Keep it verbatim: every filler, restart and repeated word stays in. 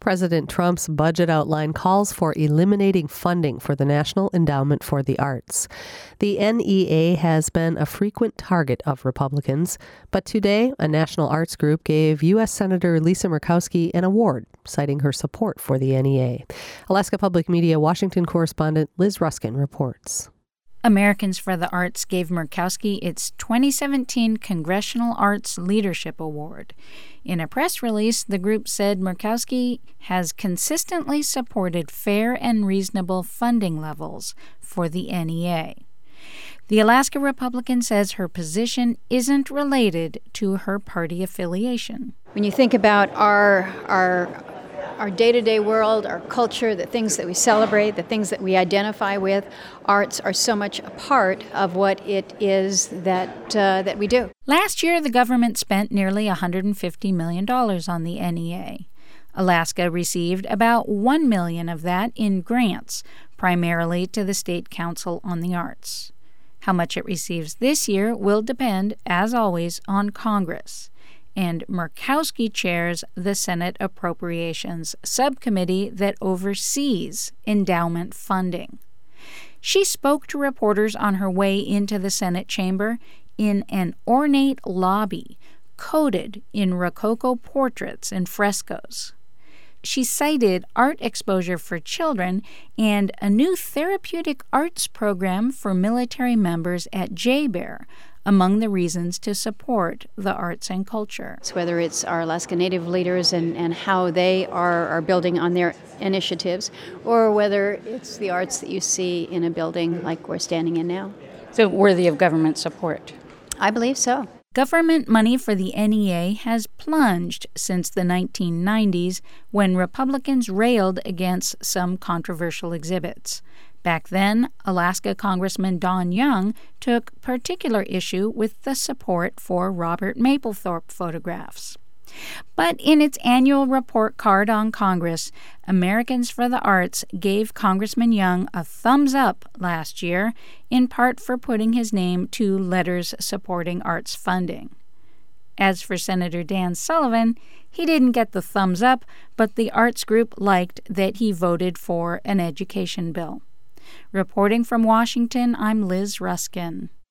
President Trump's budget outline calls for eliminating funding for the National Endowment for the Arts. The N E A has been a frequent target of Republicans, but today a national arts group gave U S Senator Lisa Murkowski an award, citing her support for the N E A. Alaska Public Media Washington correspondent Liz Ruskin reports. Americans for the Arts gave Murkowski its twenty seventeen Congressional Arts Leadership Award. In a press release, the group said Murkowski has consistently supported fair and reasonable funding levels for the N E A. The Alaska Republican says her position isn't related to her party affiliation. When you think about our our our day-to-day world, our culture, the things that we celebrate, the things that we identify with, arts are so much a part of what it is that uh, that we do. Last year, the government spent nearly one hundred fifty million dollars on the N E A. Alaska received about one million dollars of that in grants, primarily to the State Council on the Arts. How much it receives this year will depend, as always, on Congress. And Murkowski chairs the Senate Appropriations Subcommittee that oversees endowment funding. She spoke to reporters on her way into the Senate chamber in an ornate lobby coated in Rococo portraits and frescoes. She cited art exposure for children and a new therapeutic arts program for military members at J Bear among the reasons to support the arts and culture. Whether it's our Alaska Native leaders and, and how they are, are building on their initiatives, or whether it's the arts that you see in a building like we're standing in now. So worthy of government support? I believe so. Government money for the N E A has plunged since the nineteen nineties when Republicans railed against some controversial exhibits. Back then, Alaska Congressman Don Young took particular issue with the support for Robert Mapplethorpe photographs. But in its annual report card on Congress, Americans for the Arts gave Congressman Young a thumbs up last year, in part for putting his name to letters supporting arts funding. As for Senator Dan Sullivan, he didn't get the thumbs up, but the arts group liked that he voted for an education bill. Reporting from Washington, I'm Liz Ruskin.